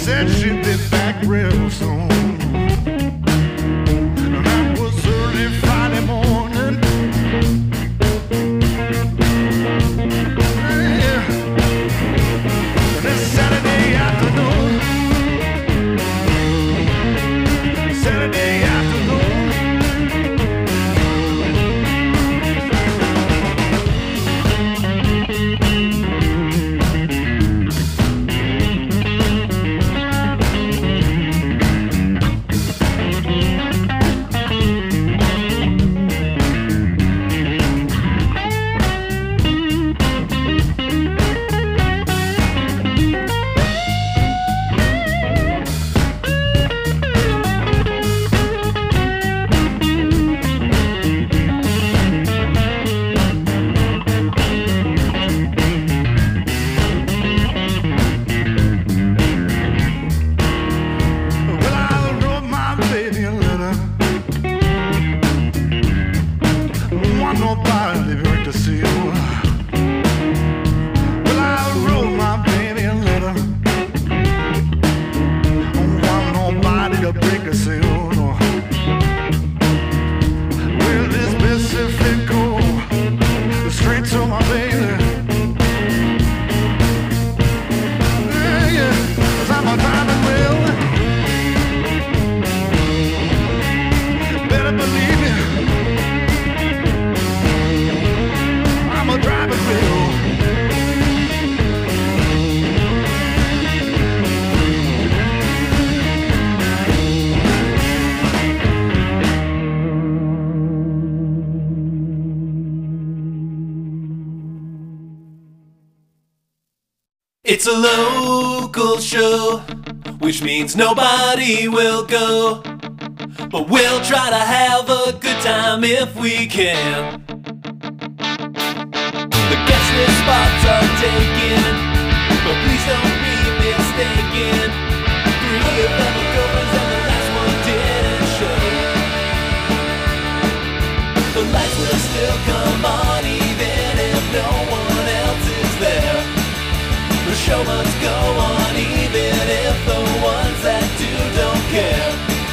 said she'd be back real soon. That was early Friday morning. Yeah. This Saturday afternoon. Saturday afternoon. It's a local show, which means nobody will go, but we'll try to have a good time if we can. The guest list spots are taken, but please don't be mistaken. 3 of them are covers and the last one didn't show. The lights will still come on even if no one else is there. The show must go on even if the ones that do don't care.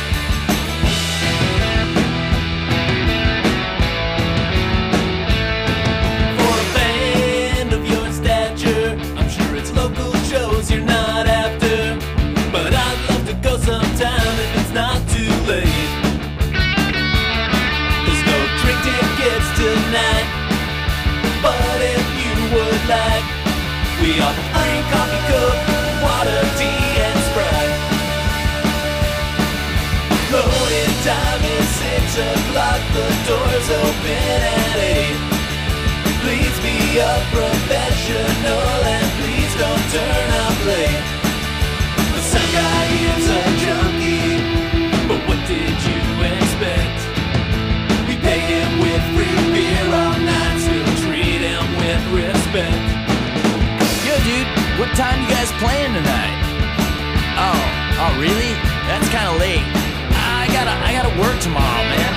For a band of your stature, I'm sure it's local shows you're not after, but I'd love to go sometime if it's not too late. There's no drink tickets tonight, but if you would like, we offer green coffee, Coke, water, tea, and Sprite. Loading time is 6 o'clock, the doors open at 8. Please be a professional and please don't turn up late. The sound guy is a junkie, but what did you expect? We pay him with free beer all night, still treat him with respect. Dude, what time you guys playing tonight? Oh, really? That's kind of late. I gotta work tomorrow, man.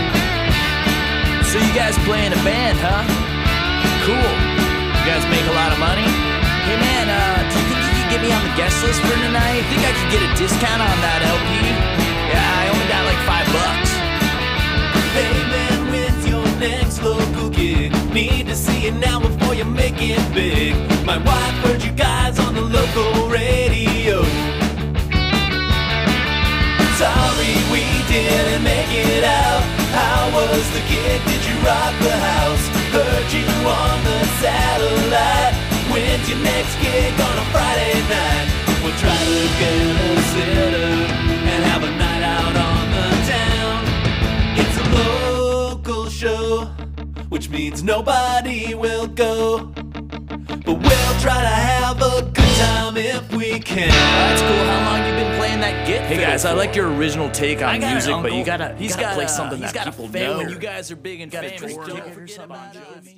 So you guys play in a band, huh? Cool. You guys make a lot of money? Hey man, do you think you could get me on the guest list for tonight? Think I could get a discount on that LP? Yeah, I only got like $5. Hey man, when's your next local gig? Need to see it now before you make it big. My wife heard you guys on the local radio. Sorry we didn't make it out. How was the gig? Did you rock the house? Heard you on the satellite. When's your next gig on a Friday night? We'll try to get a sitter and have a night out on the town. It's a local show, which means nobody will go, but we'll try to have a good time if we can. That's cool. How long you been playing that git? Hey guys, I like your original take on music, but you gotta play something that people know. When you guys are big and famous, don't forget about Jovi.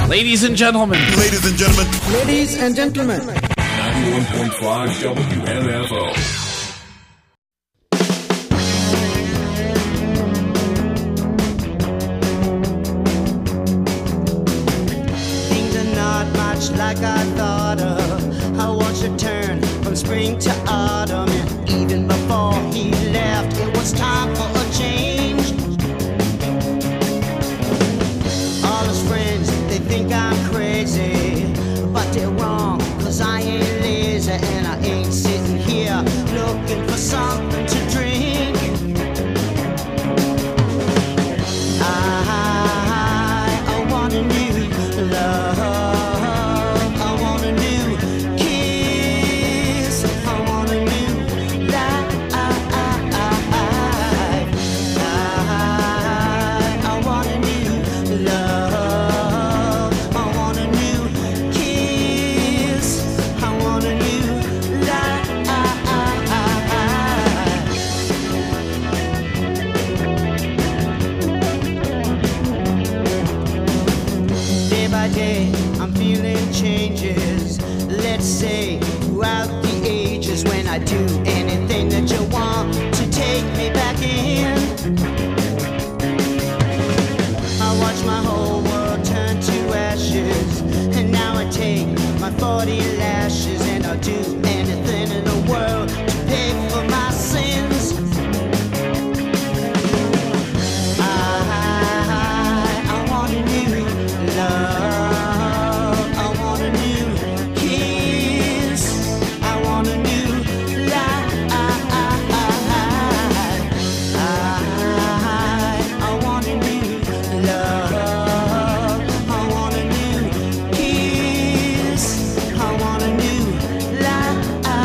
Ladies and gentlemen. Ladies and gentlemen. Ladies and gentlemen. 91.5 WNFO. Things are not much like I thought of. I watched it turn from spring to autumn, and even before he left, it was time for a change. All his friends, they think I'm crazy, but they're wrong, 'cause I ain't lazy and I ain't sitting here looking for something to drink. I want a new love. I want a new kiss. I want a new life. I want a new love. I want a new kiss. I want a new life. Day by day, I'm feeling changes. Let's say throughout the ages, when I do anything that you want to take me back in. I watch my whole world turn to ashes, and now I take my 40 lashes, and I'll do anything in the world to pay for my sins. I want a new love. I want a new kiss. I want a new life. I want a new love. I want a new kiss. I want a new life.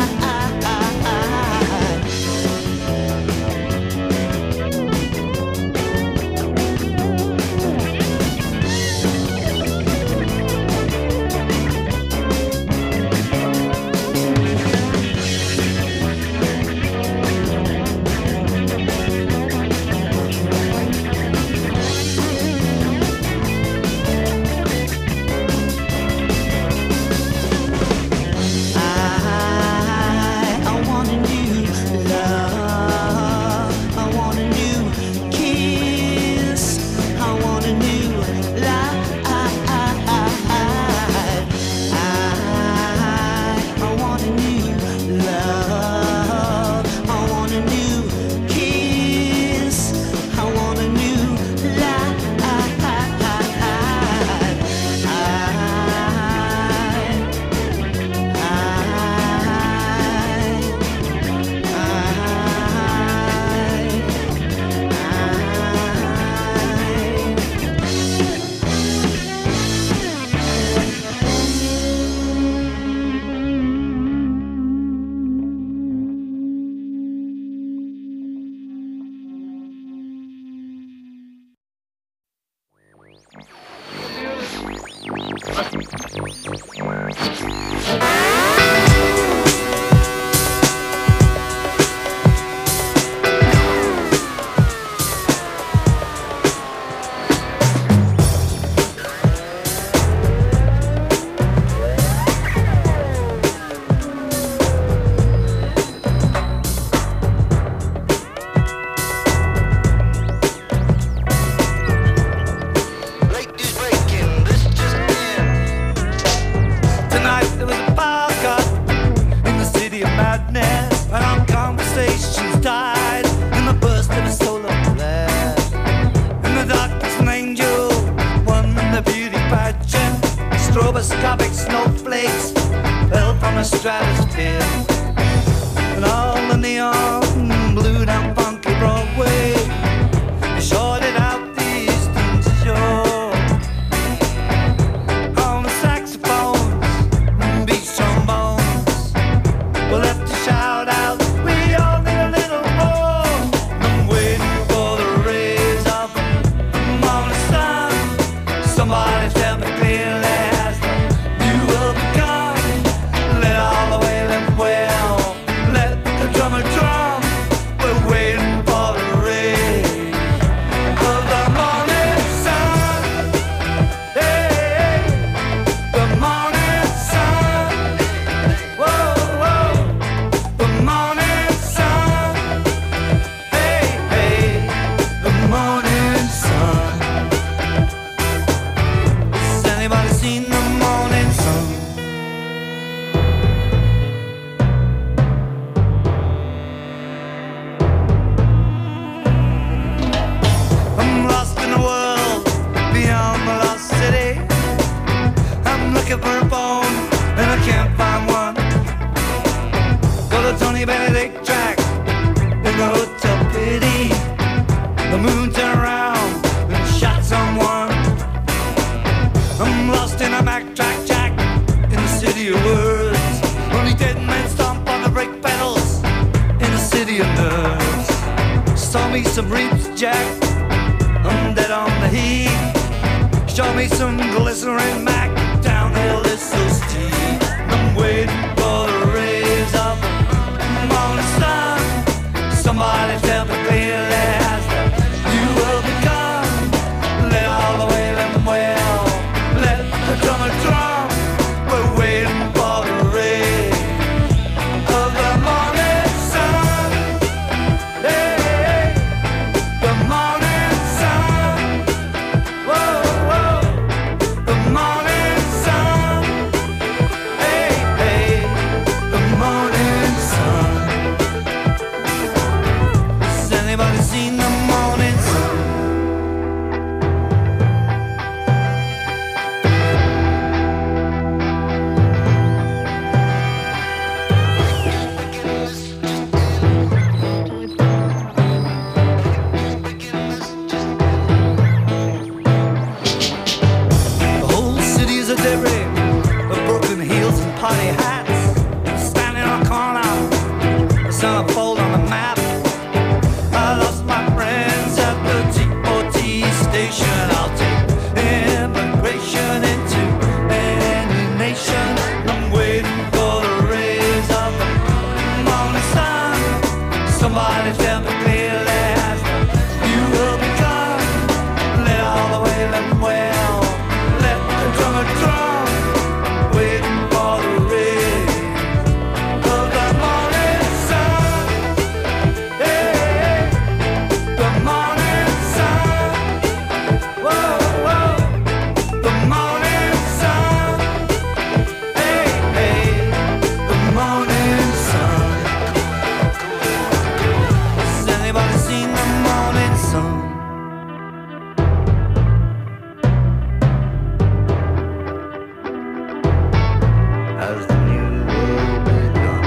I want a new love. I want a new kiss. I want a new life. I want a new love. I want a new kiss. I want a new life. Ladies breaking, this just in. Tonight there was a power cut in the city of madness, and our conversations died in the burst of a solar flare. In the darkness, an angel won the beauty pageant. Stroboscopic snowflakes fell from a stratosphere, and all the neon blew down funky Broadway. They shorted out the eastern shore. On the saxophones and beat trombones, we left to shout out, we all need a little more. I'm waiting for the rays of the morning sun. Somebody tell me clearly, has the new world begun? Let all the way live well, let the looking for a phone, and I can't find one. Go to Tony Benedict track in the Hotel Pity. The moon turned around and shot someone. I'm lost in a backtrack jack in the city of words. Only dead men stomp on the brake pedals in the city of nerves. Saw me some reaps, Jack. I'm dead on the heat. Show me some glycerin Mac. Downhill is so steep. I'm waiting for the rays of the morning sun. Somebody tell me clearly as you will become. Let all the way them well. Let the drummer drum. We're waiting for the rays of the morning sun. Hey, the morning sun. Whoa, whoa, the morning sun. Hey, hey, the morning sun. Has anybody seen the morning sun? The whole city is a debris of broken heels and party hats. Standing on a corner, the centerfold on the map. I lost my friends at the TOT station. I'll take immigration into any nation. I'm waiting for the rays of the morning sun. Somebody tell me clearly as you will become. Let all the way them well. Let the drummer drum. Waiting for the rays of the morning sun. Hey, the morning sun. Whoa, whoa, the morning sun. Hey, hey, the morning sun. Has anybody seen the morning sun? Has the new world begun?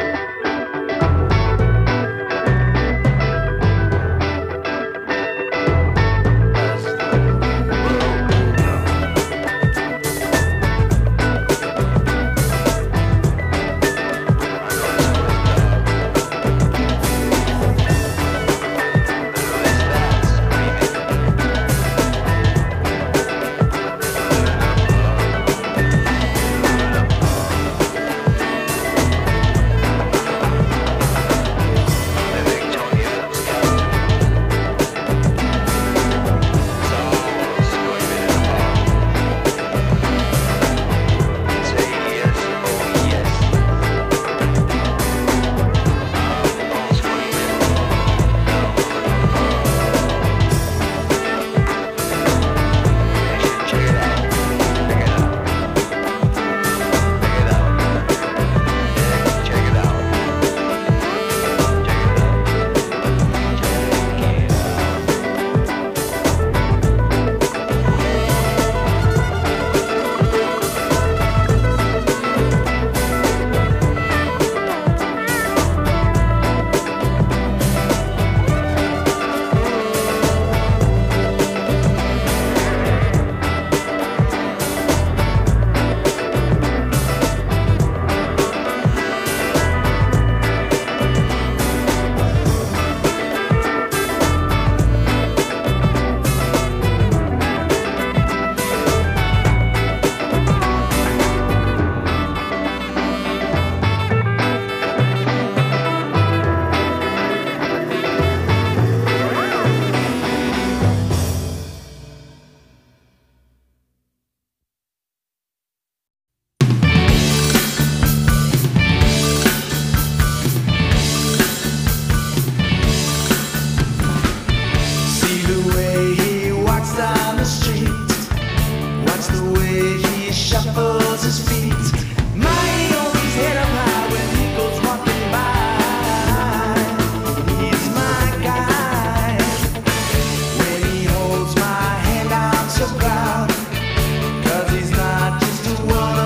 Has the new world begun? So proud, 'cause he's not just a one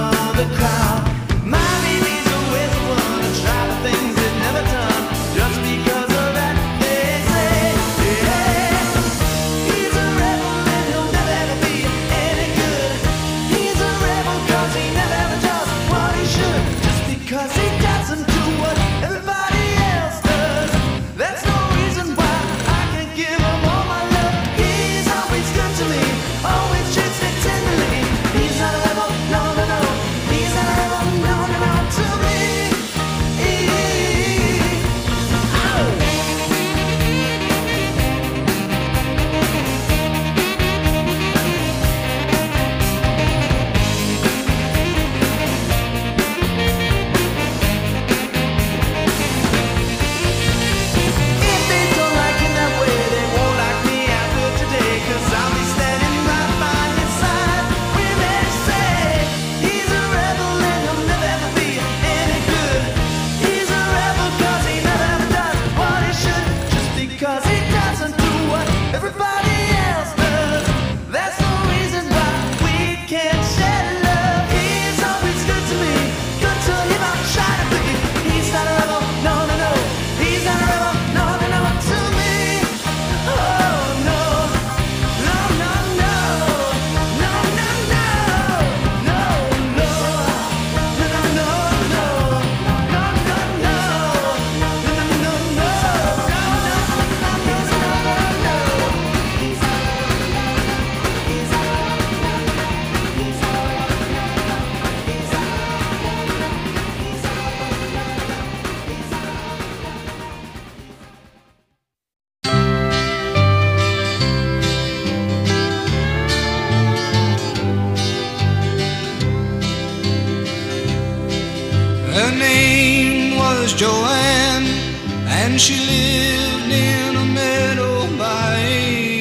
Her name was Joanne, and she lived in a meadow by a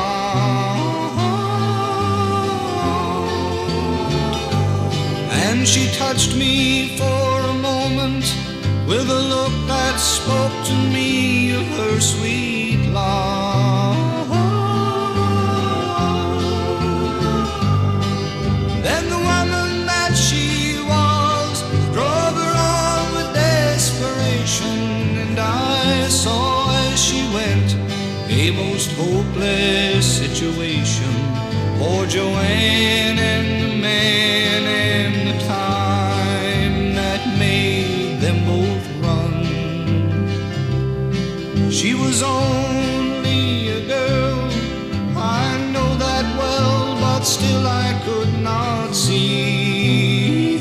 pond. And she touched me for a moment with a look that spoke to me of her sweet love. Then the woman that she was drove her on with desperation, and I saw as she went a most hopeless situation for Joanne and the man and the time that made them both run. She was only a girl, I know that well, but still I could not see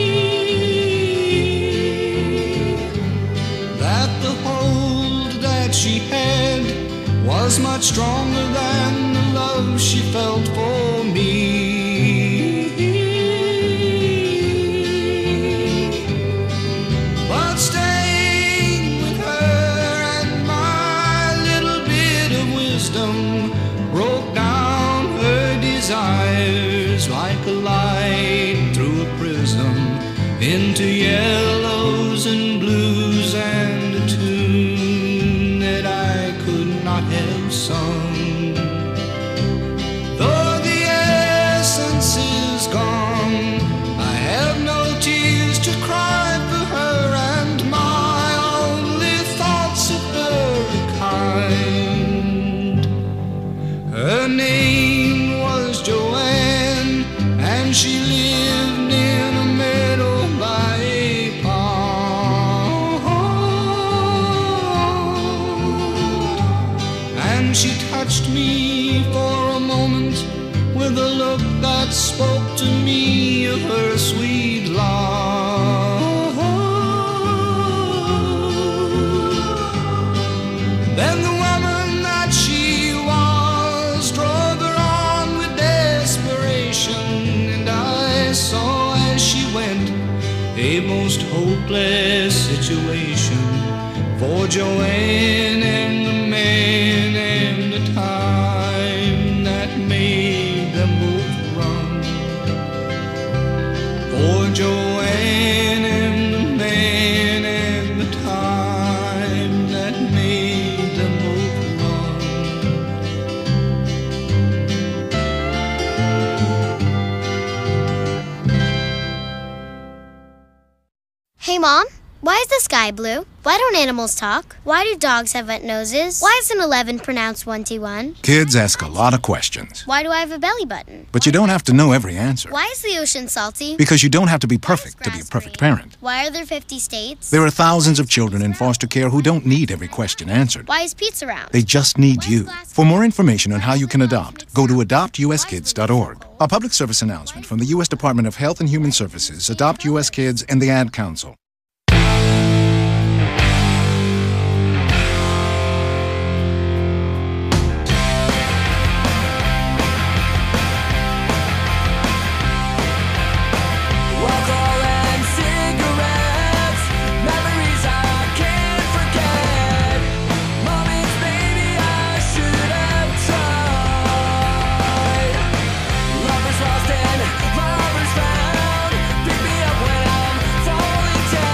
that the hold that she had was much stronger than the love she felt for me. But staying with her and my little bit of wisdom broke down her desires like a light through a prism into yellows and blues and a tune that I could not have sung. Though the essence is gone, I have no tears to cry for her, and my only thoughts of her are kind. Her name was Joanne, and she lived in a meadow by a pond. And she touched me for a moment with a look that spoke to me of her sweet love. Then the woman that she was drove her on with desperation, and I saw as she went a most hopeless situation for Joanne and the man and the time that made them both run. For Joanne and the man and the time that made them both run. Hey, Mom, why is the sky blue? Why don't animals talk? Why do dogs have wet noses? Why is an 11 pronounced 21? Kids ask a lot of questions. Why do I have a belly button? But you don't have to know every answer. Why is the ocean salty? Because you don't have to be perfect to be a perfect parent. Why are there 50 states? There are thousands of children in foster care who don't need every question answered. Why is pizza round? They just need you. For more information on how you can adopt, go to adoptuskids.org. A public service announcement from the U.S. Department of Health and Human Services, Adopt U.S. Kids, and the Ad Council. Lovers lost and lovers found. Pick me up when I'm falling down.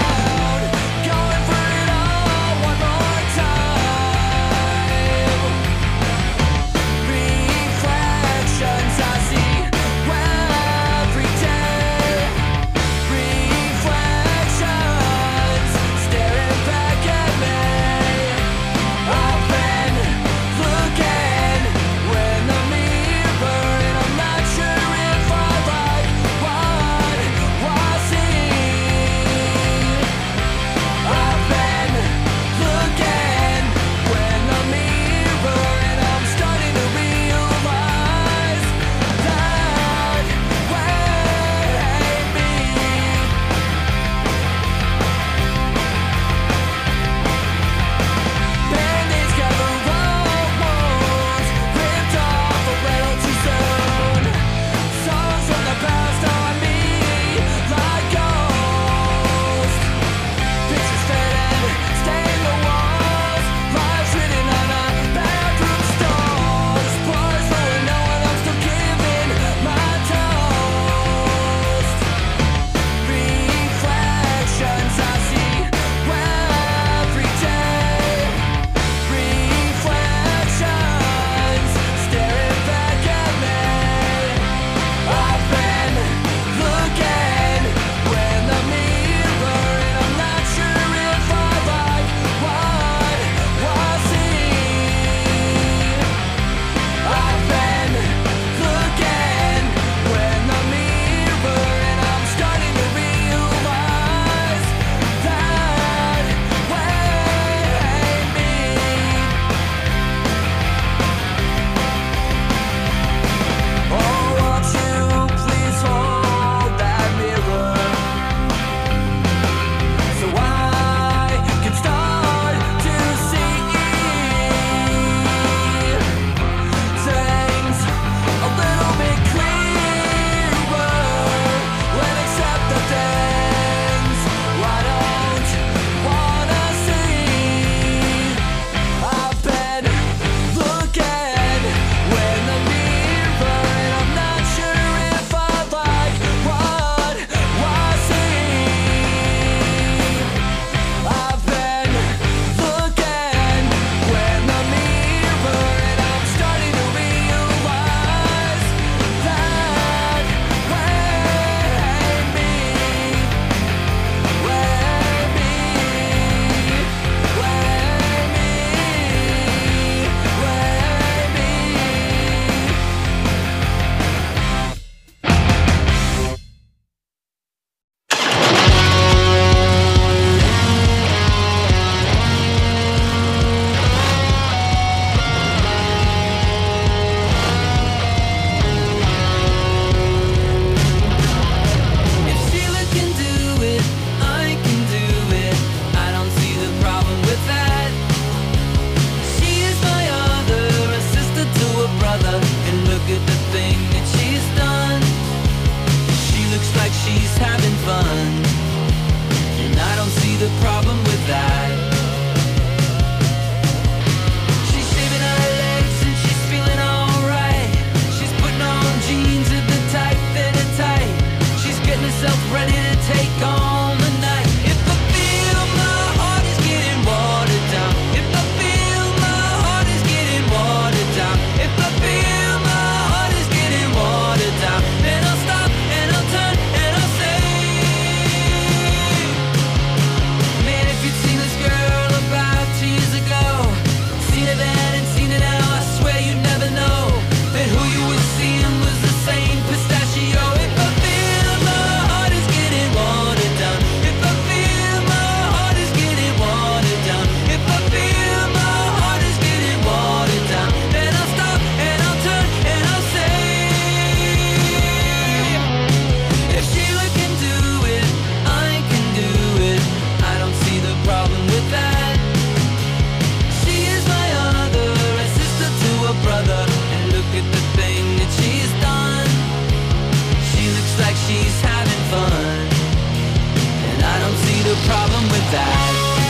like she's having fun, and I don't see the problem with that.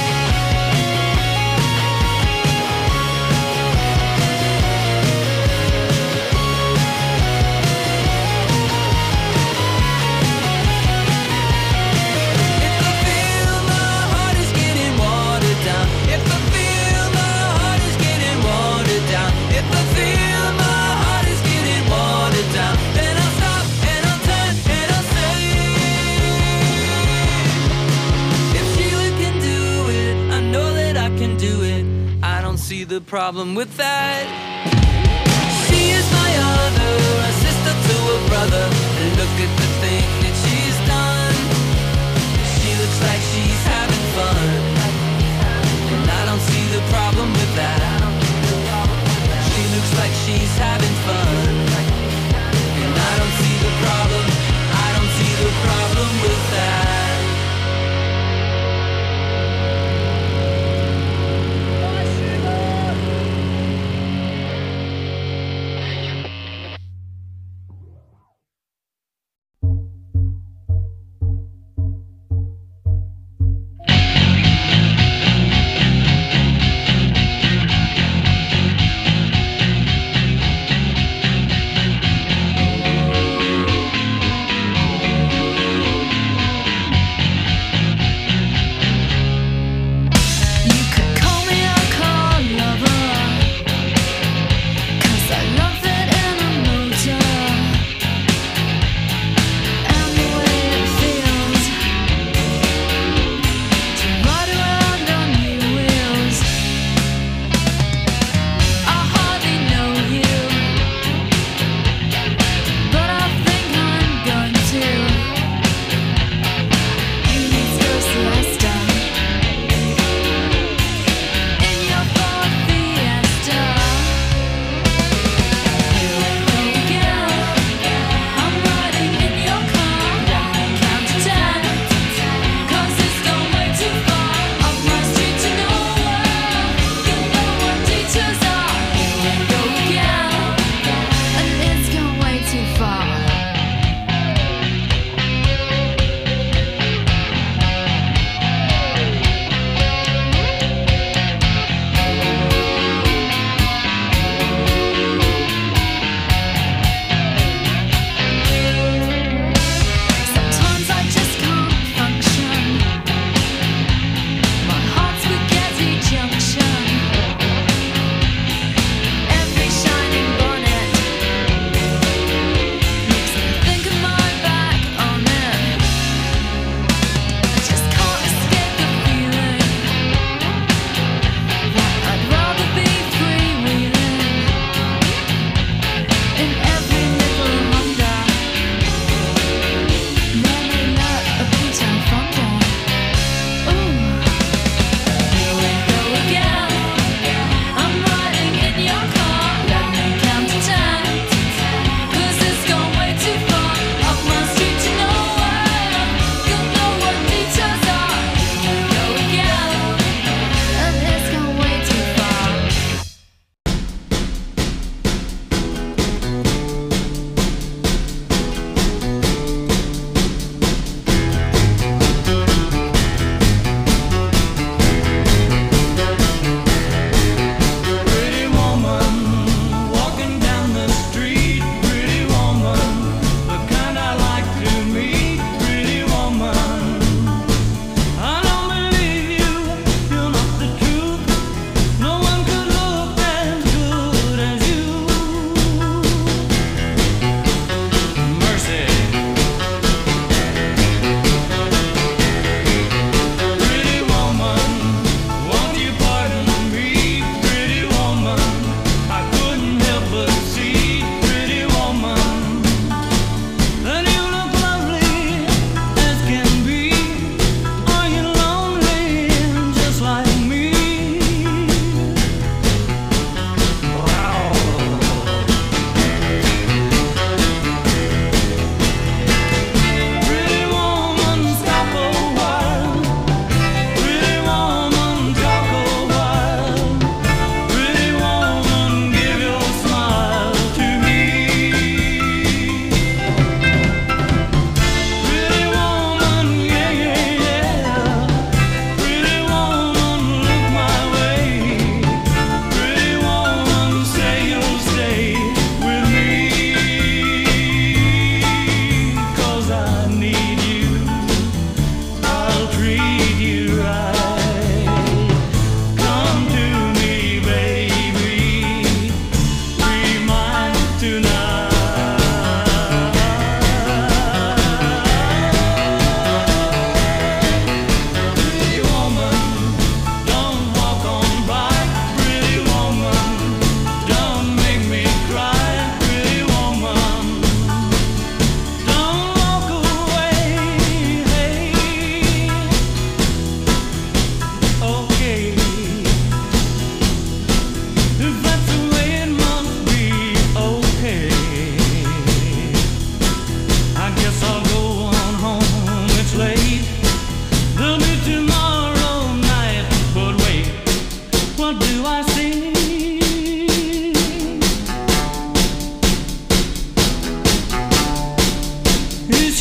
The problem with that. She is my other, a sister to a brother, and look at the thing that she's done. She looks like she's having fun, and I don't see the problem with that. She looks like she's having fun, and I don't see the problem. I don't see the problem with that.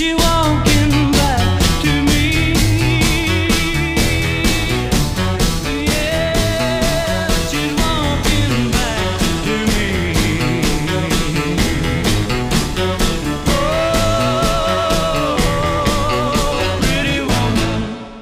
you walking back to me. Yeah, you walking back to me. Oh, pretty woman.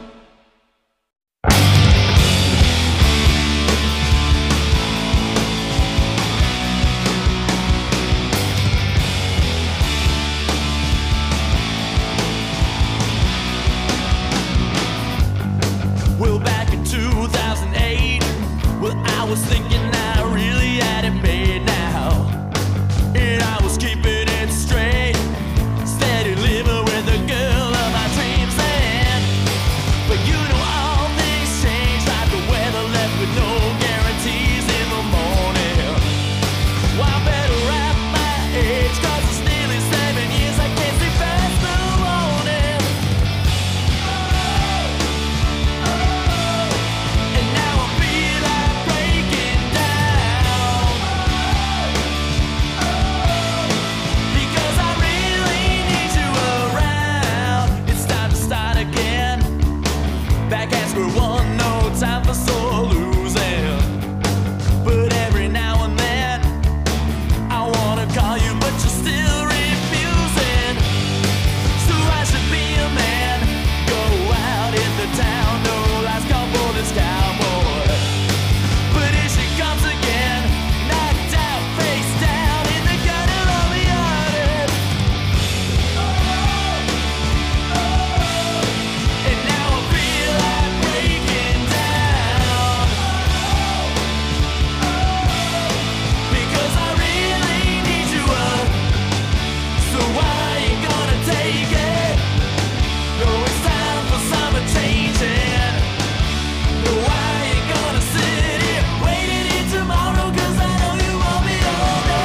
Well, back in 2008, well, I was thinking I really had it made now. And I was keeping it straight, steady living with the girl of my dreams then. But you know all things change, like the weather left with no guarantees in the morning. Well, I better wrap my age, 'cause it's nearly 7 years, I can't see past the morning. And now I feel like breaking down, because I really need you around. It's time to start again, back at square one, no time for sore losing. But every now and then I wanna call you, but you're still refusing. So I should be a man, go out in the town, no last call for this cowboy. But here she comes again, knocked out, face down in the gutter of the yard. And now I feel like breaking down, because I really need you up. So why you gonna take it? No, it's time for summer changing. No, why you gonna sit here waiting in tomorrow? 'Cause I know you want me, oh no.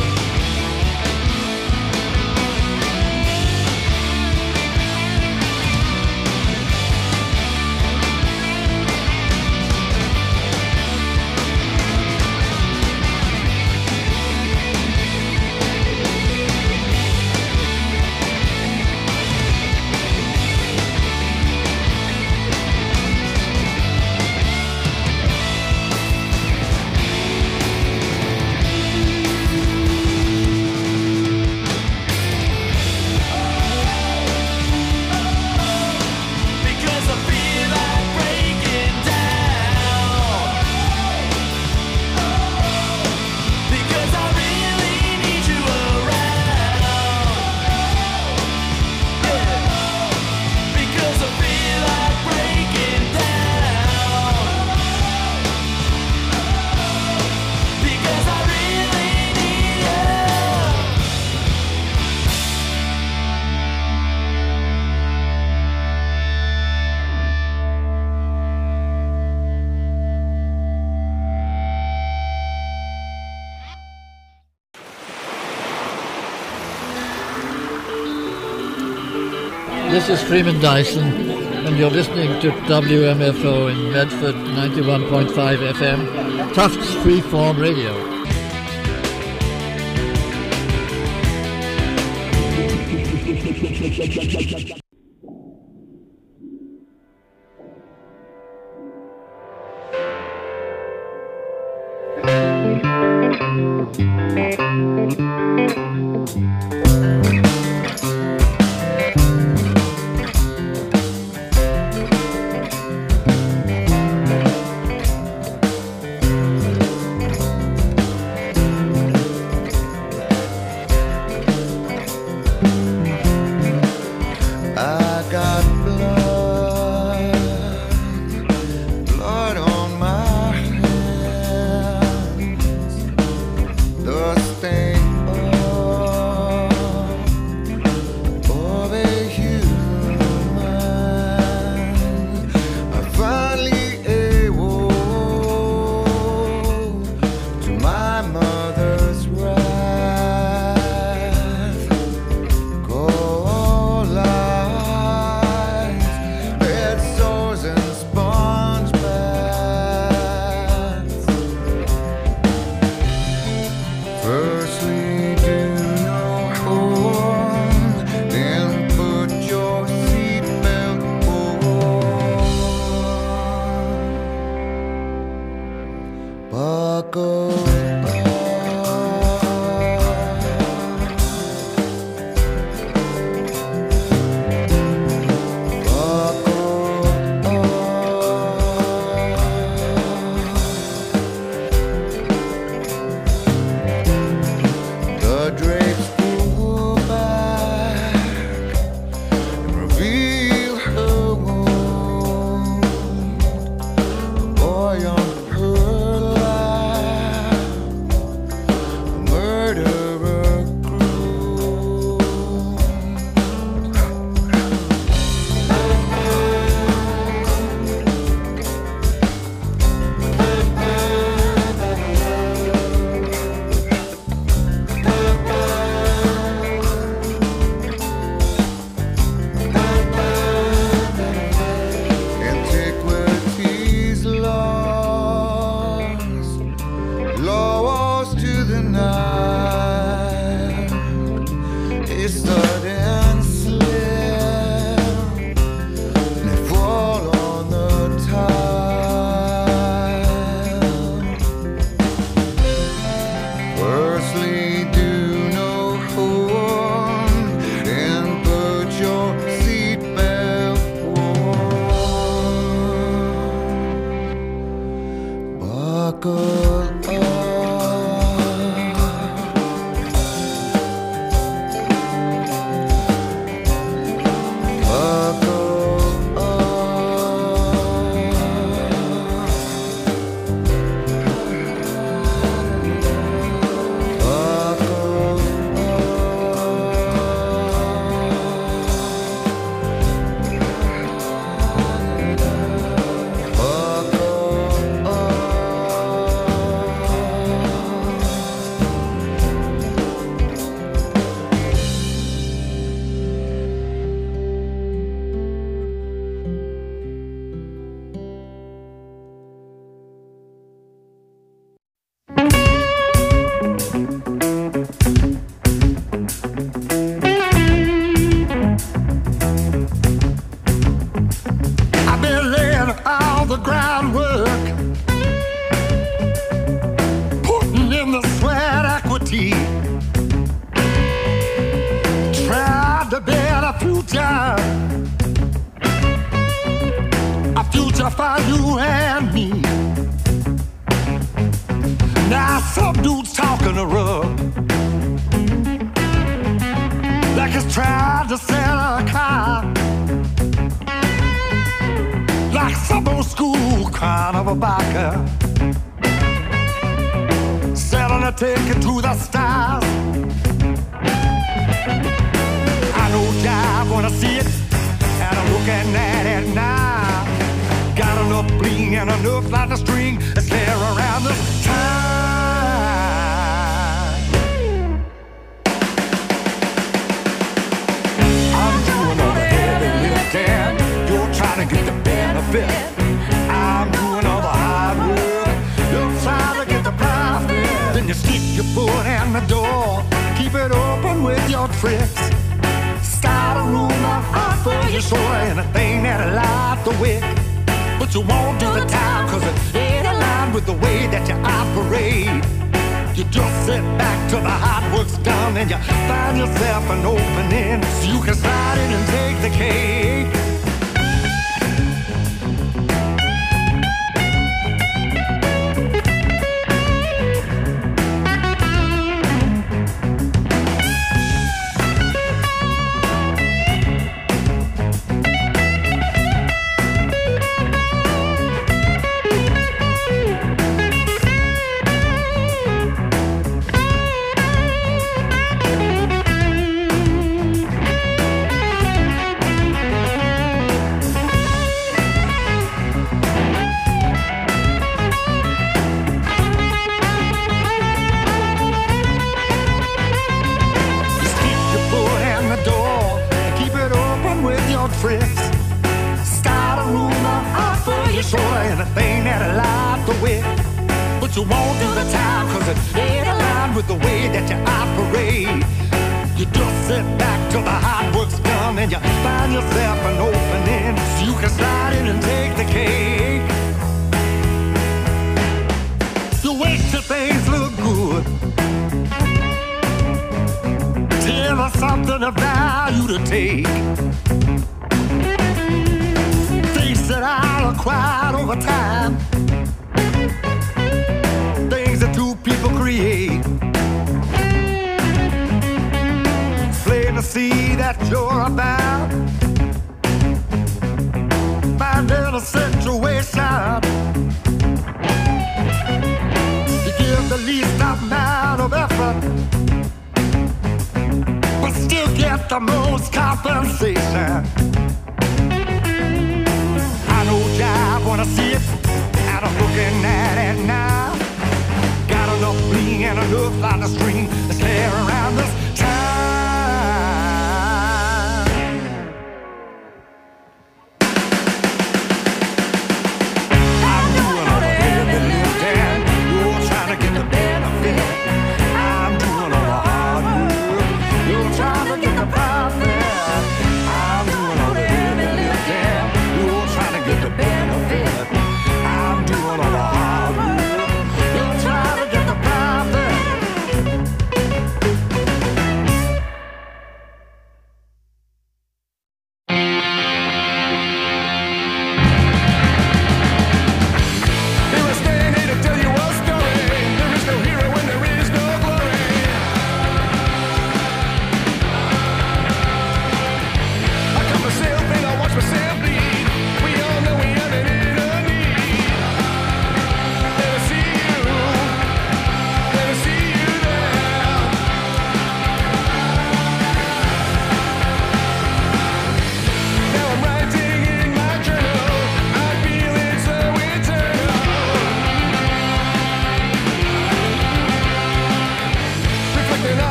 Because I feel like breaking down, because I really need you around. Yeah. Because I feel like breaking down, because I really need you. This is Freeman Dyson, and you're listening to WMFO in Medford 91.5 FM, Tufts Freeform Radio. jive. A future for you and me. Now some dudes talking a rub, like he's trying to sell a car, like some old school carnival biker, selling a ticket to the stars. I know jive wanna see it, and I'm looking at it now. Got enough bling and enough like a string to scare around the time. I'm doing all the heavy lifting, you're trying to get the benefit. I'm doing all the hard work, you're trying to get the profit. Then you stick your foot in the door, keep it open with your tricks. Start a rumor for your soul, anything that'll light the wick. But you won't do the time, cause it ain't aligned with the way that you operate. You just sit back till the hard work's done and you find yourself an opening so you can slide in and take the cake. Start a rumor for your soul, anything that'll light the wick. But you won't do the time, cause it ain't aligned with the way that you operate. You just sit back till the hard work's done and you find yourself an opening so you can slide in and take the cake. You wait till things look good, till there's something of value to take. That I acquired over time, things that two people create. It's plain to see that you're about finding a situation. You give the least amount of effort, but still get the most compensation. I wanna see it, and I'm looking at it now. Got enough bling and enough line to string to scare around this town.